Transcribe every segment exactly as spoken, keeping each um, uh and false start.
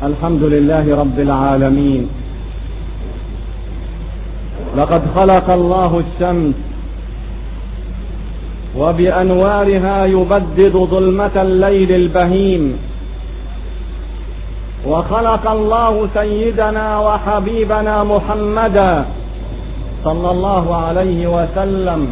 الحمد لله رب العالمين. لقد خلق الله الشمس وبأنوارها يبدد ظلمة الليل البهيم، وخلق الله سيدنا وحبيبنا محمدا صلى الله عليه وسلم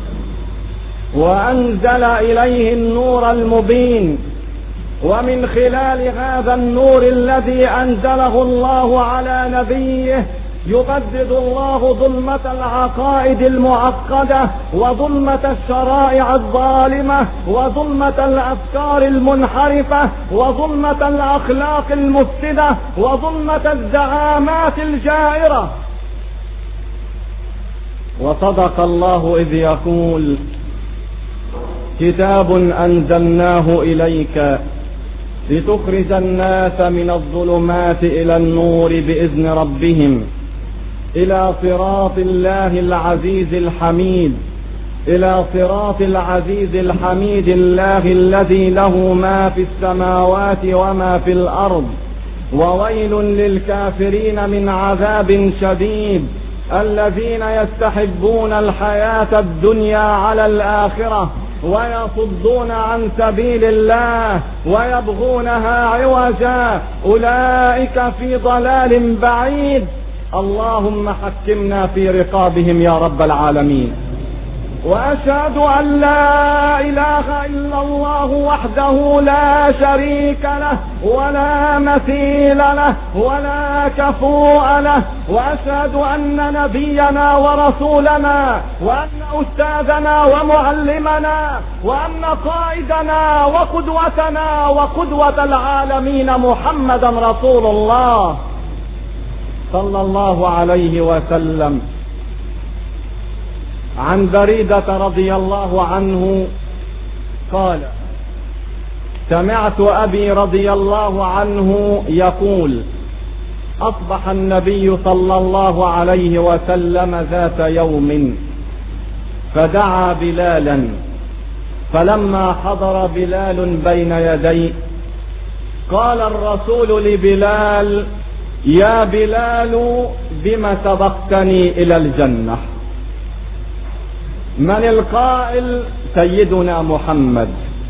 وأنزل إليه النور المبين، ومن خلال هذا النور الذي أنزله الله على نبيه يبدد الله ظلمة العقائد المعقدة وظلمة الشرائع الظالمة وظلمة الأفكار المنحرفة وظلمة الأخلاق المفسدة وظلمة الزعامات الجائرة. وصدق الله إذ يقول: كتاب أنزلناه إليك لتخرج الناس من الظلمات إلى النور بإذن ربهم إلى صراط الله العزيز الحميد، إلى صراط العزيز الحميد الله الذي له ما في السماوات وما في الأرض، وويل للكافرين من عذاب شديد الذين يستحبون الحياة الدنيا على الآخرة ويصدون عن سبيل الله ويبغونها عوجا، أولئك في ضلال بعيد. اللهم حكمنا في رقابهم يا رب العالمين. وأشهد أن لا إله إلا الله وحده لا شريك له ولا مثيل له ولا كفؤ له، وأشهد أن نبينا ورسولنا وأن أستاذنا ومعلمنا وأن قائدنا وقدوتنا وقدوة العالمين محمدا رسول الله صلى الله عليه وسلم. عن بريدة رضي الله عنه قال: سمعت أبي رضي الله عنه يقول: أصبح النبي صلى الله عليه وسلم ذات يوم فدعا بلالا، فلما حضر بلال بين يديه قال الرسول لبلال: يا بلال بم سبقتني إلى الجنة؟ من القائل؟ سيدنا محمد.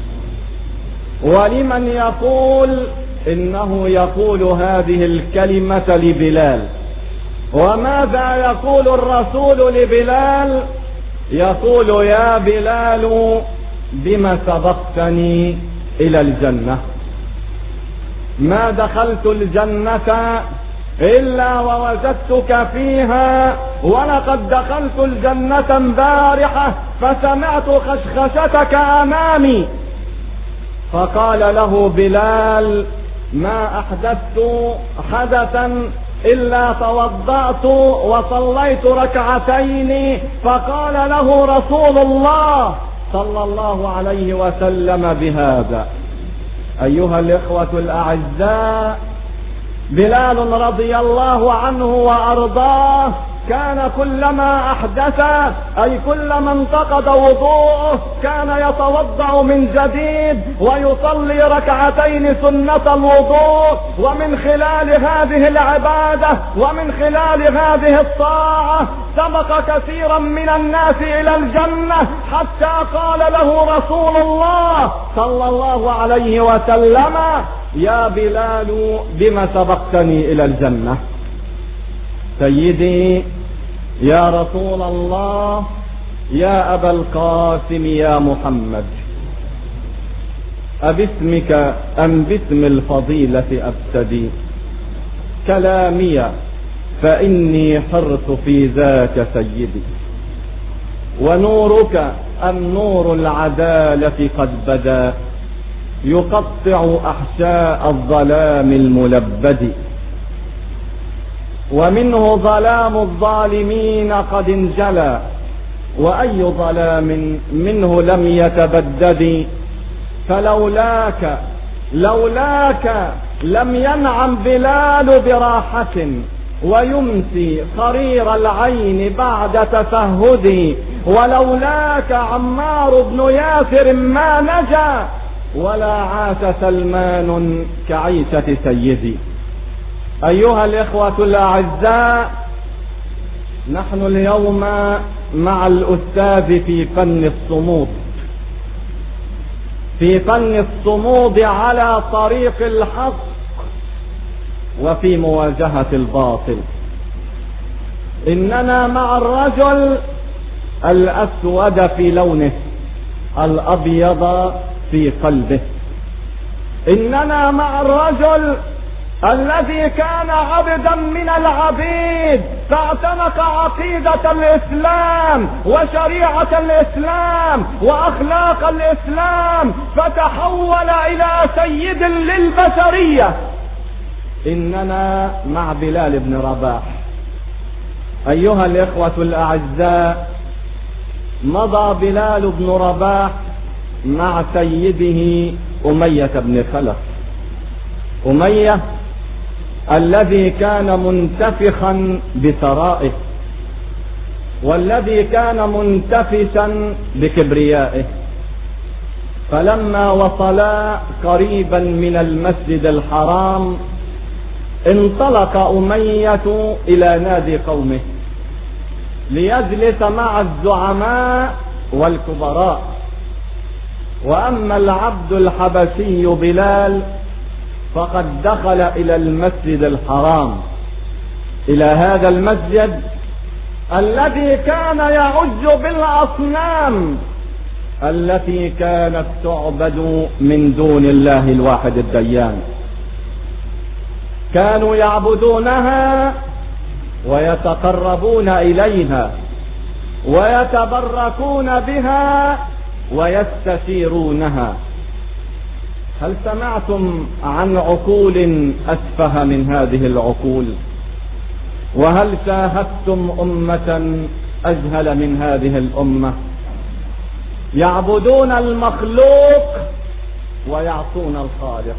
ولمن يقول؟ إنه يقول هذه الكلمة لبلال. وماذا يقول الرسول لبلال؟ يقول: يا بلال بم سبقتني إلى الجنة؟ ما دخلت الجنة إلا ووجدتك فيها، ولقد دخلت الجنة امبارحة فسمعت خشخشتك أمامي. فقال له بلال: ما أحدثت حدثا إلا توضأت وصليت ركعتين. فقال له رسول الله صلى الله عليه وسلم بهذا. أيها الإخوة الأعزاء، بلال رضي الله عنه وأرضاه كان كلما أحدث، أي كلما انتقض وضوءه، كان يتوضأ من جديد ويصلي ركعتين سنة الوضوء. ومن خلال هذه العبادة ومن خلال هذه الطاعة سبق كثيرا من الناس إلى الجنة، حتى قال له رسول الله صلى الله عليه وسلم: يا بلال بما سبقتني إلى الجنة؟ سيدي يا رسول الله، يا أبا القاسم، يا محمد، أباسمك أم باسم الفضيلة أبتدي كلامي، فإني حرت في ذاك سيدي. ونورك أم نور العدالة قد بدا يقطع أحشاء الظلام الملبد، ومنه ظلام الظالمين قد انجلى، وأي ظلام منه لم يتبدد. فلولاك لولاك لم ينعم بلال براحة ويمسي قرير العين بعد تفهدي، ولولاك عمار بن ياسر ما نجا، ولا عاش سلمان كعيشة سيدي. أيها الإخوة الأعزاء، نحن اليوم مع الأستاذ في فن الصمود، في فن الصمود على طريق الحق وفي مواجهة الباطل. إننا مع الرجل الأسود في لونه، الأبيض في قلبه. إننا مع الرجل الذي كان عبدا من العبيد، فاعتنق عقيدة الإسلام وشريعة الإسلام وأخلاق الإسلام، فتحول إلى سيد للبشرية. إننا مع بلال بن رباح. أيها الإخوة الأعزاء، مضى بلال بن رباح مع سيده أمية بن خلف. أمية الذي كان منتفخا بثرائه، والذي كان منتفسا بكبريائه. فلما وصلا قريبا من المسجد الحرام، انطلق أمية إلى نادي قومه ليجلس مع الزعماء والكبراء. وأما العبد الحبشي بلال فقد دخل إلى المسجد الحرام، إلى هذا المسجد الذي كان يعج بالأصنام التي كانت تعبد من دون الله الواحد الديان. كانوا يعبدونها ويتقربون إليها ويتبركون بها ويستشيرونها. هل سمعتم عن عقول أسفه من هذه العقول؟ وهل شاهدتم أمة أجهل من هذه الأمة؟ يعبدون المخلوق ويعصون الخالق،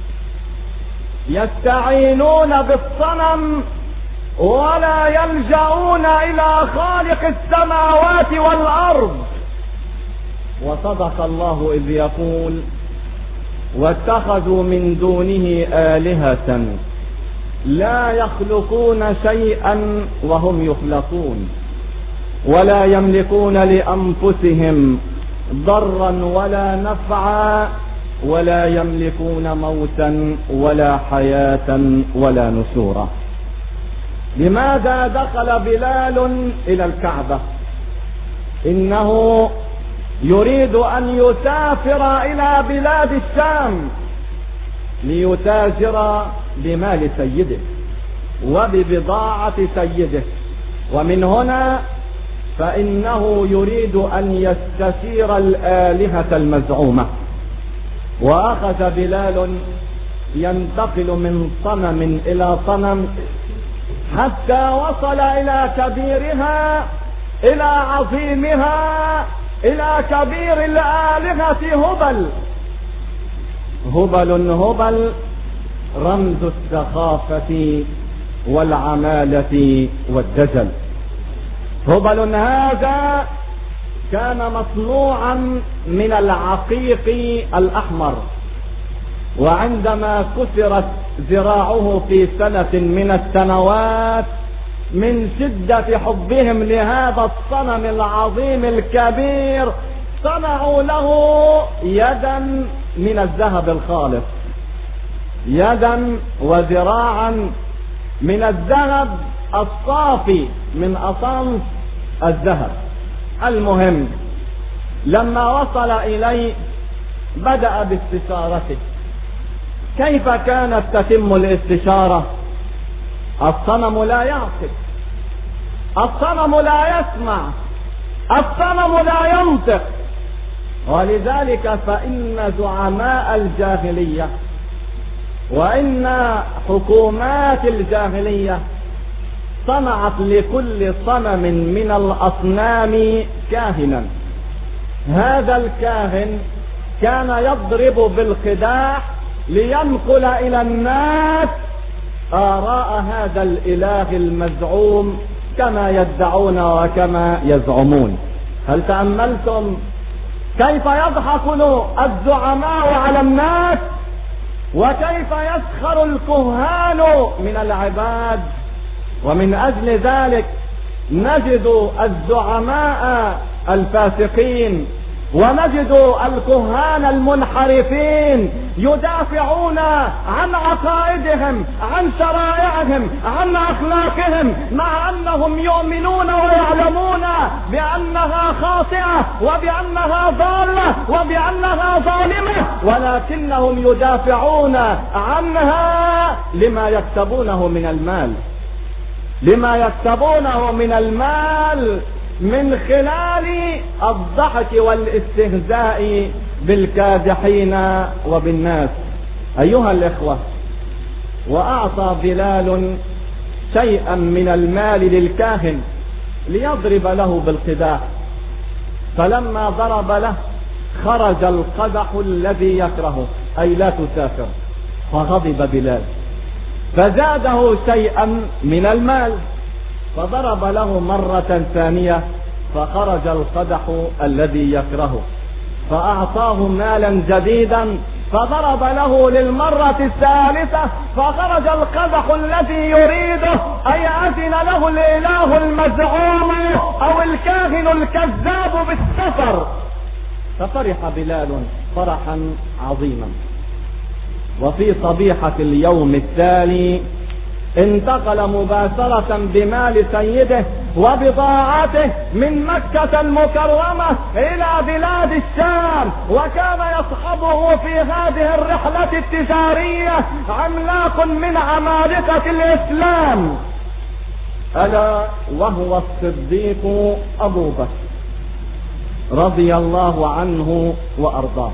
يستعينون بالصنم ولا يلجؤون إلى خالق السماوات والأرض. وصدق الله إذ يقول: واتخذوا من دونه آلهة لا يخلقون شيئا وهم يخلقون ولا يملكون لأنفسهم ضرا ولا نفعا ولا يملكون موتا ولا حياة ولا نشورا. لماذا دخل بلال إلى الكعبة؟ إنه يريد أن يسافر إلى بلاد الشام ليتاجر بمال سيده وببضاعة سيده. ومن هنا فإنه يريد أن يستثير الآلهة المزعومة. وأخذ بلال ينتقل من صنم إلى صنم حتى وصل إلى كبيرها، إلى عظيمها، إلى كبير الآلهة هبل. هبل هبل رمز السخافة والعمالة والدجل. هبل هذا كان مصنوعا من العقيق الأحمر، وعندما كسرت ذراعه في سنة من السنوات من شدة حبهم لهذا الصنم العظيم الكبير، صنعوا له يدا من الذهب الخالص، يدا وذراعا من الذهب الصافي من أصنف الذهب. المهم، لما وصل إليه بدأ باستشارته. كيف كانت تتم الاستشارة؟ الصنم لا يعقل، الصنم لا يسمع، الصنم لا ينطق. ولذلك فإن زعماء الجاهلية وإن حكومات الجاهلية صنعت لكل صنم من الأصنام كاهنا. هذا الكاهن كان يضرب بالخداع لينقل إلى الناس آراء هذا الإله المزعوم كما يدعون وكما يزعمون. هل تأملتم كيف يضحك الزعماء على الناس؟ وكيف يسخر الكهان من العباد. ومن أجل ذلك نجد الزعماء الفاسقين ونجد الكهان المنحرفين يدافعون عن عقائدهم، عن شرائعهم، عن أخلاقهم، مع أنهم يؤمنون ويعلمون بأنها خاطئة وبأنها ضالة وبأنها ظالمة، ولكنهم يدافعون عنها لما يكسبونه من المال، لما يكسبونه من المال من خلال الضحك والاستهزاء بالكادحين وبالناس. أيها الإخوة، وأعطى بلال شيئا من المال للكاهن ليضرب له بالقداح، فلما ضرب له خرج القدح الذي يكرهه، أي لا تسافر، فغضب بلال فزاده شيئا من المال، فضرب له مرة ثانية فخرج القدح الذي يكرهه، فأعطاه مالا جديدا فضرب له للمرة الثالثة فخرج القدح الذي يريده، أي أذن له الإله المزعوم أو الكاهن الكذاب بالسفر، ففرح بلال فرحا عظيما. وفي صبيحة اليوم التالي انتقل مباشرة بمال سيده وبضاعته من مكة المكرمة إلى بلاد الشام، وكان يصحبه في هذه الرحلة التجارية عملاق من عمالقة الإسلام، ألا وهو الصديق أبو بكر رضي الله عنه وأرضاه.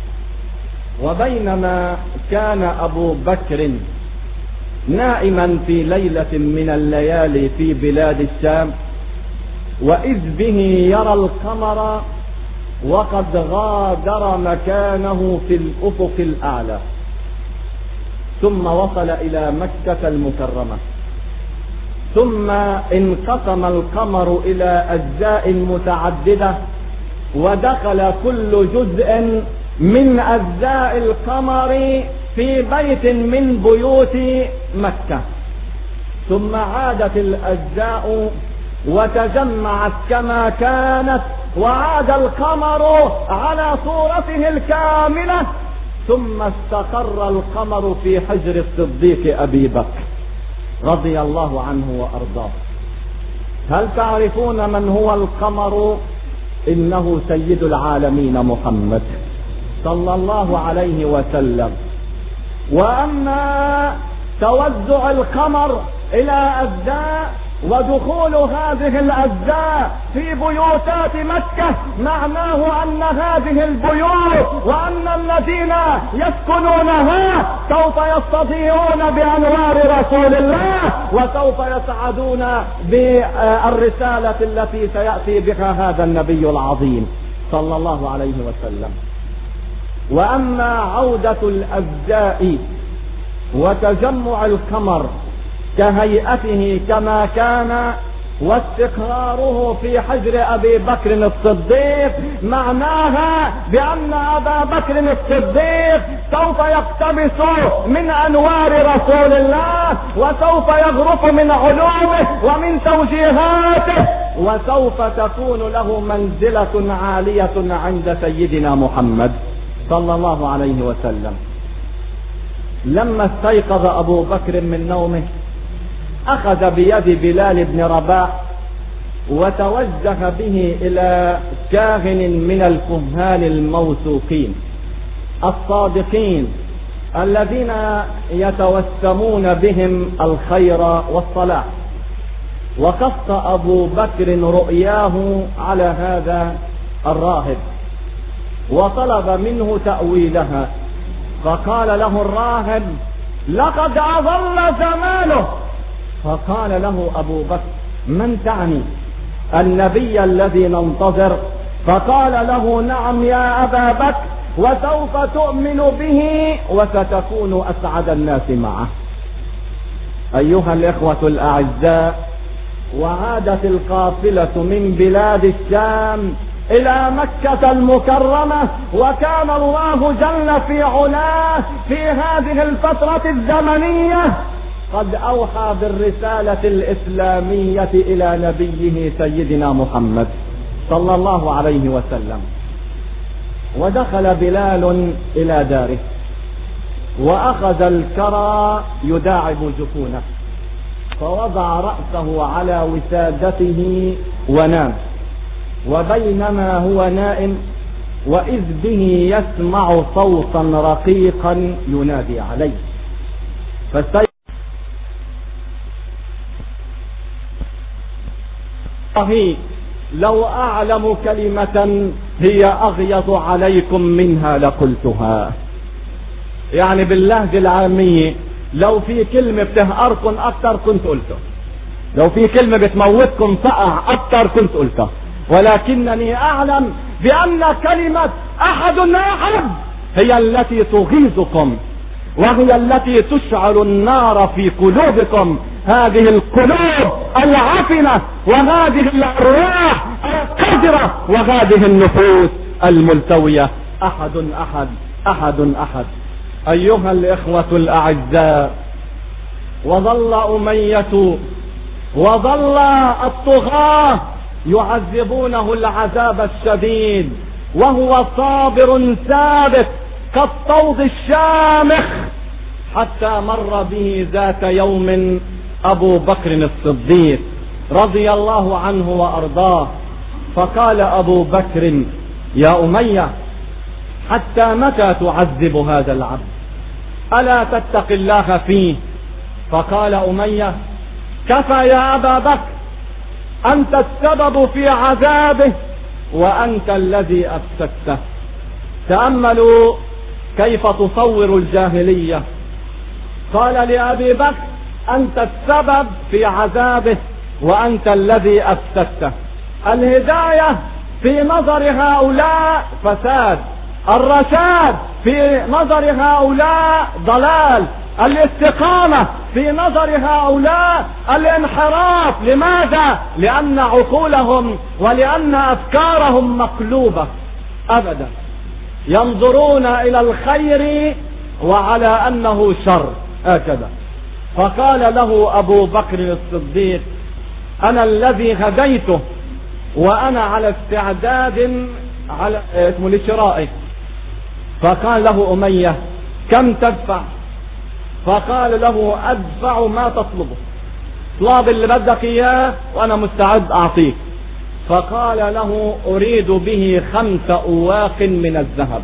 وبينما كان أبو بكر نائما في ليلة من الليالي في بلاد الشام، وإذ به يرى القمر وقد غادر مكانه في الأفق الأعلى، ثم وصل إلى مكة المكرمة، ثم انقسم القمر إلى أجزاء متعددة، ودخل كل جزء من أجزاء القمر في بيت من بيوت مكة، ثم عادت الأجزاء وتجمعت كما كانت، وعاد القمر على صورته الكاملة، ثم استقر القمر في حجر الصديق أبي بكر رضي الله عنه وأرضاه. هل تعرفون من هو القمر؟ إنه سيد العالمين محمد صلى الله عليه وسلم. وأما توزع القمر إلى أجزاء ودخول هذه الأجزاء في بيوتات مكة، معناه أن هذه البيوت وأن الذين يسكنونها سوف يستضيئون بأنوار رسول الله، وسوف يسعدون بالرسالة التي سيأتي بها هذا النبي العظيم صلى الله عليه وسلم. وأما عودة الأجزاء وتجمع القمر كهيئته كما كان واستقراره في حجر أبي بكر الصديق، معناها بأن أبا بكر الصديق سوف يقتبس من أنوار رسول الله، وسوف يغرف من علومه ومن توجيهاته، وسوف تكون له منزلة عالية عند سيدنا محمد صلى الله عليه وسلم. لما استيقظ أبو بكر من نومه أخذ بيد بلال بن رباح وتوجه به إلى كاهن من الكهان الموثوقين الصادقين الذين يتوسمون بهم الخير والصلاح. وقص أبو بكر رؤياه على هذا الراهب وطلب منه تأويلها، فقال له الراهب: لقد أظل زمانه. فقال له أبو بكر: من تعني؟ النبي الذي ننتظر. فقال له: نعم يا أبا بكر، وسوف تؤمن به وستكون أسعد الناس معه. أيها الإخوة الأعزاء، وعادت القافلة من بلاد الشام الى مكة المكرمة، وكان الله جل في علاه في هذه الفترة الزمنية قد اوحى بالرسالة الاسلامية الى نبيه سيدنا محمد صلى الله عليه وسلم. ودخل بلال الى داره واخذ الكرى يداعب جفونه، فوضع رأسه على وسادته ونام. وبينما هو نائم وإذ به يسمع صوتا رقيقا ينادي عليه، فاستيقظ. لو أعلم كلمة هي أغيظ عليكم منها لقلتها. يعني باللهجة العامية لو في كلمة بتهقركم أكتر كنت قلته، لو في كلمة بتموتكم فقع أكتر كنت قلته، ولكنني أعلم بأن كلمة أحد أحد هي التي تغيظكم، وهي التي تشعل النار في قلوبكم، هذه القلوب العفنة وهذه الأرواح القذرة وهذه النفوس الملتوية. أحد أحد أحد أحد. أيها الإخوة الأعزاء، وظل أمية وظل الطغاة يعذبونه العذاب الشديد وهو صابر ثابت كالطود الشامخ، حتى مر به ذات يوم أبو بكر الصديق رضي الله عنه وأرضاه، فقال أبو بكر: يا أمية، حتى متى تعذب هذا العبد؟ ألا تتق الله فيه؟ فقال أمية: كفى يا أبا بكر، أنت السبب في عذابه وأنت الذي أفسدته. تأملوا كيف تصور الجاهلية. قال لأبي بكر: أنت السبب في عذابه وأنت الذي أفسدته. الهداية في نظر هؤلاء فساد، الرشاد في نظر هؤلاء ضلال، الاستقامة في نظر هؤلاء الانحراف. لماذا؟ لأن عقولهم ولأن أفكارهم مقلوبة أبدا، ينظرون إلى الخير وعلى أنه شر، هكذا. فقال له أبو بكر الصديق: أنا الذي هديته وأنا على استعداد على اسمه لشرائه. فقال له أمية: كم تدفع؟ فقال له: أدفع ما تطلبه، اطلب اللي بدك إياه وأنا مستعد أعطيك. فقال له: أريد به خمس أواق من الذهب.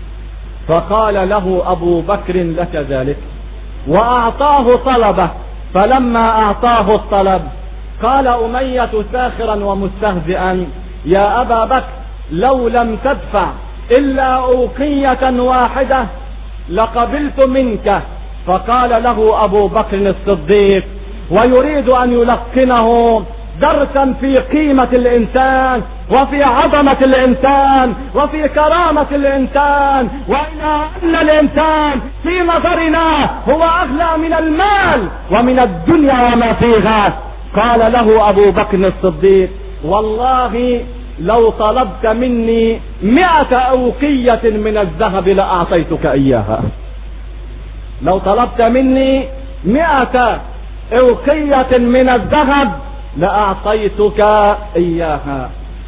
فقال له أبو بكر: لك ذلك. وأعطاه طلبه. فلما أعطاه الطلب قال أمية ساخرا ومستهزئا: يا أبا بكر، لو لم تدفع إلا أوقية واحدة لقبلت منك. فقال له أبو بكر الصديق ويريد أن يلقنه درسا في قيمة الإنسان وفي عظمة الإنسان وفي كرامة الإنسان، وإلى أن الإنسان في نظرنا هو أغلى من المال ومن الدنيا وما فيها. قال له أبو بكر الصديق: والله لو طلبت مني مئة أوقية من الذهب لأعطيتك إياها. لو طلبت مني مئة أوقية من الذهب لأعطيتك إياها.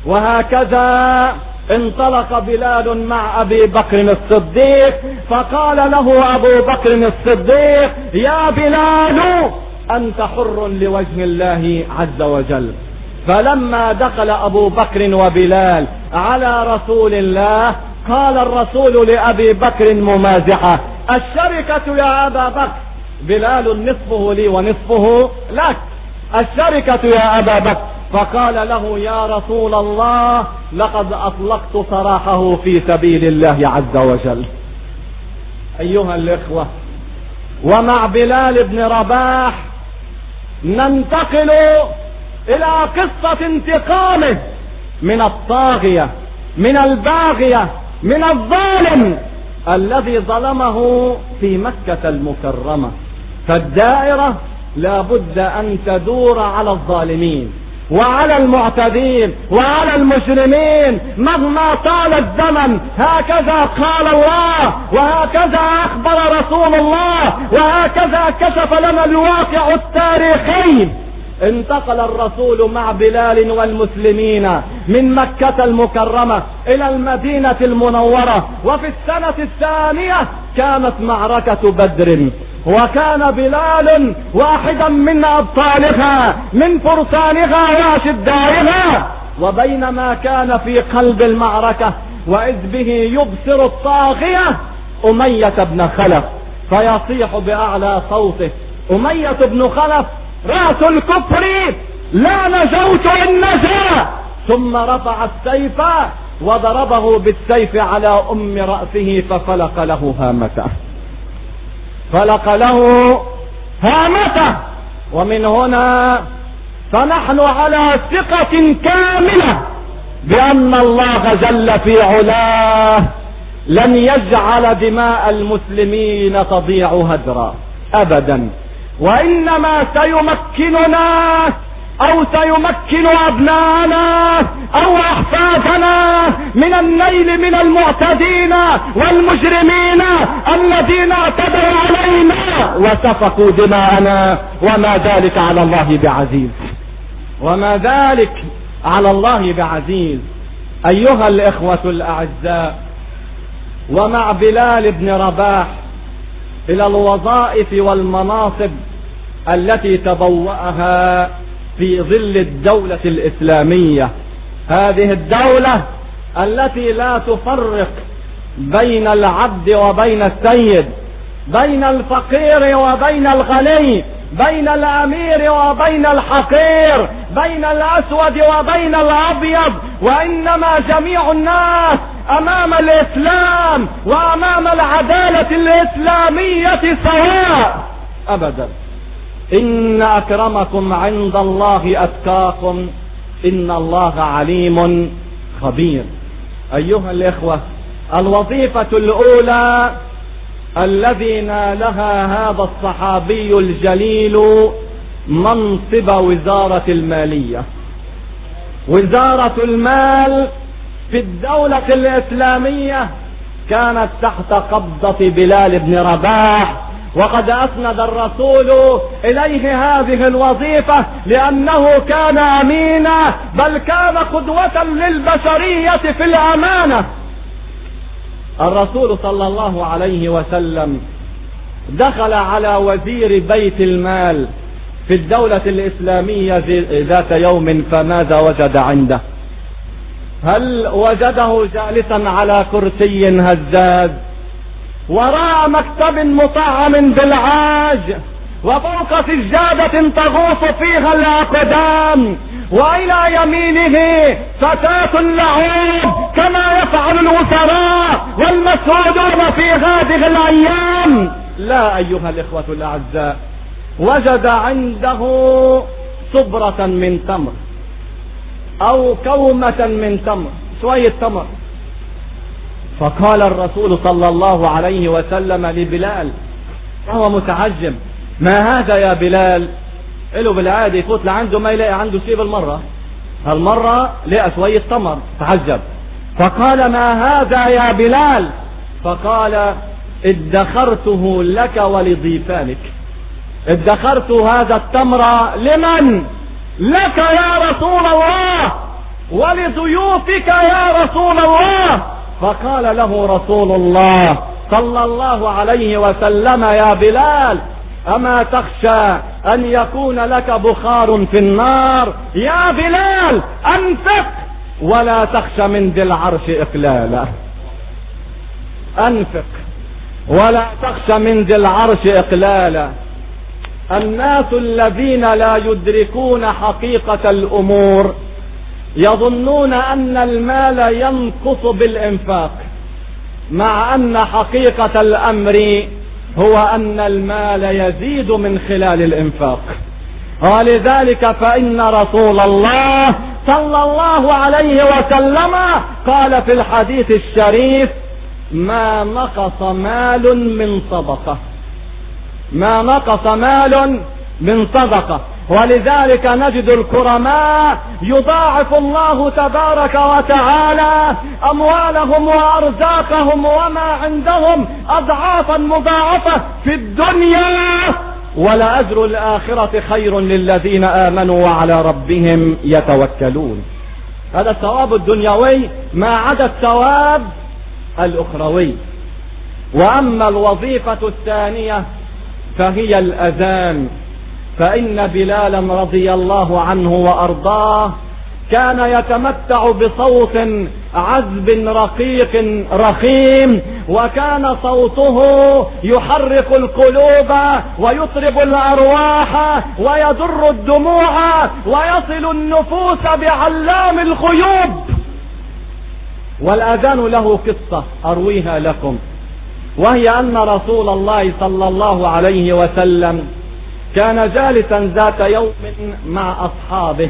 وهكذا انطلق بلال مع أبي بكر الصديق، فقال له أبو بكر الصديق: يا بلال، أنت حر لوجه الله عز وجل. فلما دخل أبو بكر وبلال على رسول الله قال الرسول لأبي بكر ممازحة: الشركة يا أبا بكر، بلال نصفه لي ونصفه لك، الشركة يا أبا بكر. فقال له: يا رسول الله، لقد أطلقت سراحه في سبيل الله عز وجل. أيها الإخوة، ومع بلال بن رباح ننتقل إلى قصة انتقامه من الطاغية، من الباغية، من الظالم الذي ظلمه في مكة المكرمة. فالدائرة لا بد أن تدور على الظالمين، وعلى المعتدين وعلى المجرمين مهما طال الزمن. هكذا قال الله، وهكذا اخبر رسول الله، وهكذا كشف لنا الواقع التاريخي. انتقل الرسول مع بلال والمسلمين من مكة المكرمة الى المدينة المنورة، وفي السنة الثانية كانت معركة بدر، وكان بلال واحدا من ابطالها، من فرسانها واشدائها. وبينما كان في قلب المعركة واذ به يبصر الطاغية أمية بن خلف فيصيح باعلى صوته: أمية بن خلف رأس الكفر، لا نجوت ان نجا. ثم رفع السيف وضربه بالسيف على ام رأسه ففلق له هامته، فلق له هامته. ومن هنا فنحن على ثقة كاملة بأن الله جل في علاه لن يجعل دماء المسلمين تضيع هدرا أبدا، وإنما سيمكننا أو سيمكن أبناءنا أو أحفادنا من النيل من المعتدين والمجرمين الذين اعتدوا علينا وسفكوا دماءنا، وما ذلك على الله بعزيز، وما ذلك على الله بعزيز. أيها الإخوة الأعزاء، ومع بلال بن رباح إلى الوظائف والمناصب التي تبوأها في ظل الدولة الإسلامية، هذه الدولة التي لا تفرق بين العبد وبين السيد، بين الفقير وبين الغني، بين الأمير وبين الحقير، بين الأسود وبين الأبيض، وإنما جميع الناس أمام الإسلام وأمام العدالة الإسلامية سواء أبدا. إن أكرمكم عند الله أتقاكم إن الله عليم خبير. أيها الإخوة، الوظيفة الأولى الذي نالها هذا الصحابي الجليل منصب وزارة المالية. وزارة المال في الدولة الإسلامية كانت تحت قبضة بلال بن رباح، وقد أسند الرسول إليه هذه الوظيفة لأنه كان أمينا، بل كان قدوة للبشرية في الأمانة. الرسول صلى الله عليه وسلم دخل على وزير بيت المال في الدولة الإسلامية ذات يوم، فماذا وجد عنده؟ هل وجده جالسا على كرسي هزاز وراء مكتب مطعم بالعاج، وفوق سجادة تغوص فيها الأقدام، وإلى يمينه فتاة لعوب كما يفعل الوزراء والمسعودون في هذه الأيام؟ لا أيها الإخوة الأعزاء، وجد عنده صبرة من تمر أو كومة من تمر، شوية تمر. فقال الرسول صلى الله عليه وسلم لبلال وهو متعجب: ما هذا يا بلال؟ له بالعادة يفوت لعنده ما يلاقي عنده شيء بالمرة، هالمرة لقى شوية تمر، تعجب. فقال: ما هذا يا بلال؟ فقال: ادخرته لك ولضيفانك. ادخرت هذا التمر لمن؟ لك يا رسول الله، ولضيوفك يا رسول الله. فقال له رسول الله صلى الله عليه وسلم: يا بلال، أما تخشى أن يكون لك بخار في النار؟ يا بلال أنفق ولا تخشى من ذي العرش إقلالا. أنفق ولا تخشى من ذي العرش إقلالا. الناس الذين لا يدركون حقيقة الأمور يظنون أن المال ينقص بالإنفاق، مع أن حقيقة الأمر هو أن المال يزيد من خلال الإنفاق. ولذلك فإن رسول الله صلى الله عليه وسلم قال في الحديث الشريف: ما نقص مال من صدقة، ما نقص مال من صدقة. ولذلك نجد الكرماء يضاعف الله تبارك وتعالى أموالهم وأرزاقهم وما عندهم أضعافا مضاعفة في الدنيا، ولأجر الآخرة خير للذين آمنوا وعلى ربهم يتوكلون. هذا الثواب الدنيوي ما عدا الثواب الأخروي. وأما الوظيفة الثانية فهي الأذان، فإن بلالا رضي الله عنه وأرضاه كان يتمتع بصوت عذب رقيق رخيم، وكان صوته يحرك القلوب ويطرب الأرواح ويضر الدموع ويصل النفوس بعلام الغيوب. والأذان له قصة أرويها لكم، وهي أن رسول الله صلى الله عليه وسلم كان جالسا ذات يوم مع أصحابه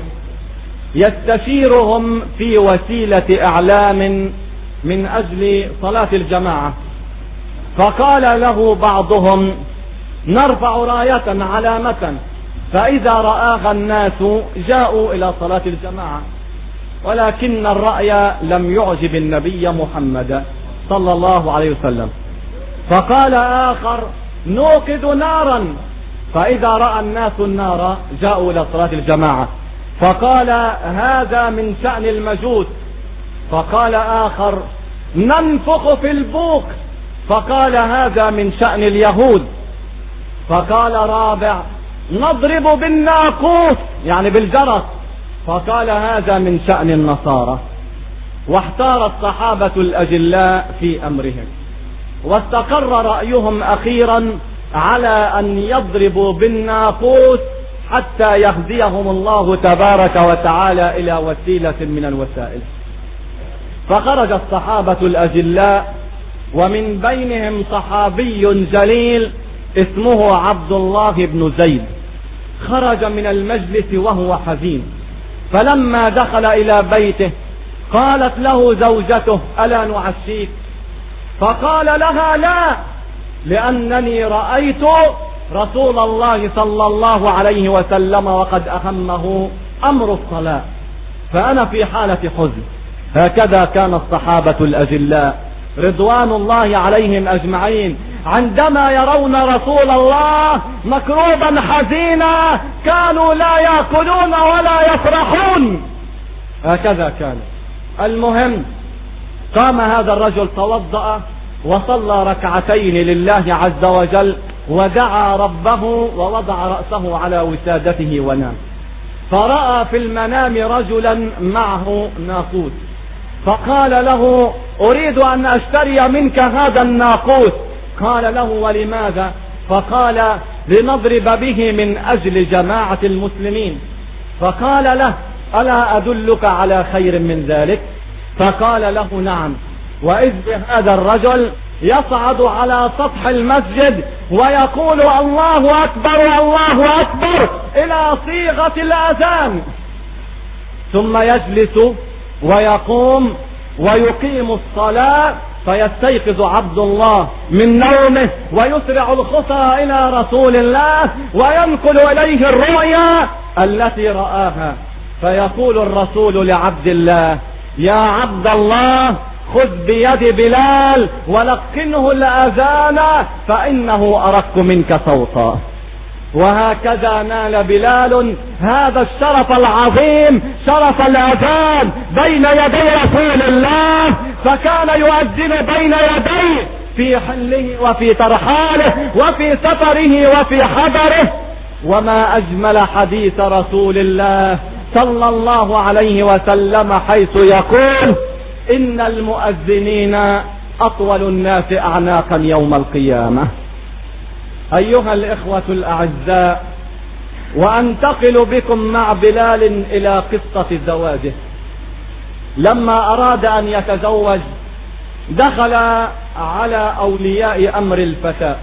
يستشيرهم في وسيلة إعلام من أجل صلاة الجماعة، فقال له بعضهم: نرفع راية علامة فإذا رآها الناس جاءوا إلى صلاة الجماعة. ولكن الرأي لم يعجب النبي محمد صلى الله عليه وسلم، فقال آخر: نوقد نارا فإذا رأى الناس النار جاءوا إلى صلاة الجماعة. فقال: هذا من شأن المجوس. فقال آخر: ننفخ في البوق. فقال: هذا من شأن اليهود. فقال رابع: نضرب بالناقوس يعني بالجرس. فقال: هذا من شأن النصارى. واحتار الصحابة الأجلاء في أمرهم، واستقر رأيهم أخيرا على أن يضربوا بالناقوس حتى يهديهم الله تبارك وتعالى إلى وسيلة من الوسائل. فخرج الصحابة الأجلاء، ومن بينهم صحابي جليل اسمه عبد الله بن زيد. خرج من المجلس وهو حزين، فلما دخل إلى بيته قالت له زوجته: ألا نعشيك؟ فقال لها: لا، لأنني رأيت رسول الله صلى الله عليه وسلم وقد أهمه أمر الصلاة، فأنا في حالة حزن. هكذا كان الصحابة الأجلاء رضوان الله عليهم أجمعين، عندما يرون رسول الله مكروبا حزينا كانوا لا يأكلون ولا يفرحون. هكذا كان. المهم، قام هذا الرجل توضأ وصلى ركعتين لله عز وجل، ودعا ربه ووضع رأسه على وسادته ونام. فرأى في المنام رجلا معه ناقوس، فقال له: أريد أن أشتري منك هذا الناقوس. قال له: ولماذا؟ فقال: لنضرب به من أجل جماعة المسلمين. فقال له: ألا أدلك على خير من ذلك؟ فقال له: نعم. وإذ هذا الرجل يصعد على سطح المسجد ويقول: الله أكبر الله أكبر إلى صيغة الأذان، ثم يجلس ويقوم ويقيم الصلاة. فيستيقظ عبد الله من نومه ويسرع الخطى إلى رسول الله وينقل إليه الرؤيا التي رآها. فيقول الرسول لعبد الله: يا عبد الله، خذ بيد بلال ولقنه الأذان فإنه أرق منك صوتا. وهكذا نال بلال هذا الشرف العظيم، شرف الأذان بين يدي رسول الله، فكان يؤذن بين يديه في حله وفي ترحاله وفي سفره وفي حضره. وما أجمل حديث رسول الله صلى الله عليه وسلم حيث يقول: إن المؤذنين أطول الناس أعناقا يوم القيامة. أيها الإخوة الأعزاء، وأنتقل بكم مع بلال إلى قصة زواجه. لما أراد أن يتزوج دخل على أولياء أمر الفتاة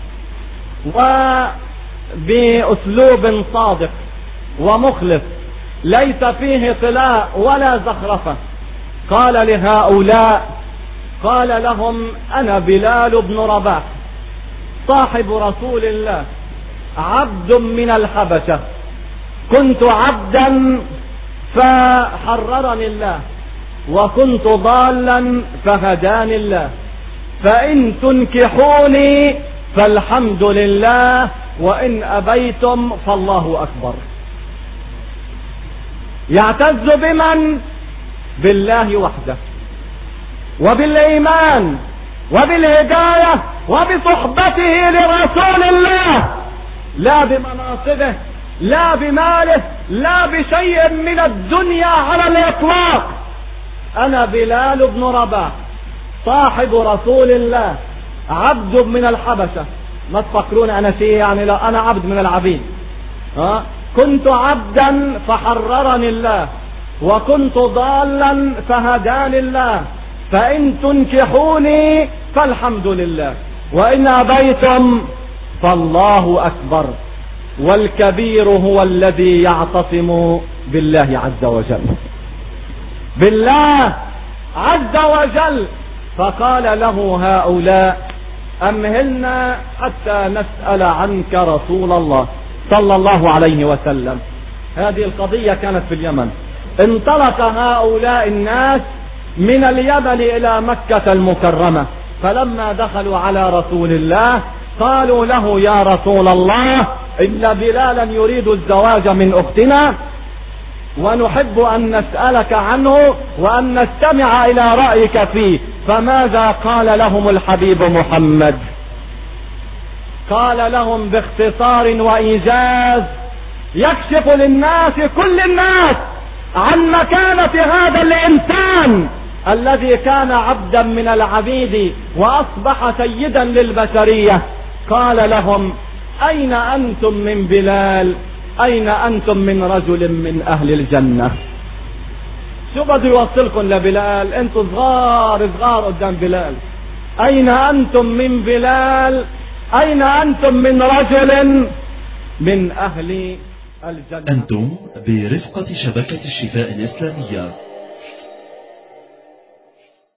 وبأسلوب صادق ومخلص ليس فيه طلاء ولا زخرفة قال لهؤلاء، قال لهم: أنا بلال بن رباح صاحب رسول الله، عبد من الحبشة، كنت عبدا فحررني الله، وكنت ضالا فهداني الله، فإن تنكحوني فالحمد لله، وإن أبيتم فالله أكبر. يعتز بمن؟ بالله وحده، وبالإيمان، وبالهداية، وبصحبته لرسول الله، لا بمناصبه، لا بماله، لا بشيء من الدنيا على الإطلاق. أنا بلال بن رباح صاحب رسول الله، عبد من الحبشة. ما تفكرون أنا شيء يعني، لا، أنا عبد من العبيد. ها؟ كنت عبدا فحررني الله، وكنت ضالا فهداني الله، فإن تنكحوني فالحمد لله، وإن أبيتم فالله أكبر. والكبير هو الذي يعتصم بالله عز وجل، بالله عز وجل. فقال له هؤلاء: أمهلنا حتى نسأل عنك رسول الله صلى الله عليه وسلم. هذه القضية كانت في اليمن. انطلق هؤلاء الناس من اليمن إلى مكة المكرمة، فلما دخلوا على رسول الله قالوا له: يا رسول الله، إن بلالا يريد الزواج من أختنا، ونحب أن نسألك عنه وأن نستمع إلى رأيك فيه. فماذا قال لهم الحبيب محمد؟ قال لهم باختصار وإيجاز يكشف للناس، كل الناس، عن مكانة هذا الإنسان الذي كان عبدا من العبيد وأصبح سيدا للبشرية. قال لهم: أين أنتم من بلال؟ أين أنتم من رجل من أهل الجنة؟ شو بده يوصلكم لبلال؟ أنتم صغار صغار قدام بلال. أين أنتم من بلال؟ أين أنتم من رجل من أهل الجنة؟ أنتم برفقة شبكة الشفاء الإسلامية.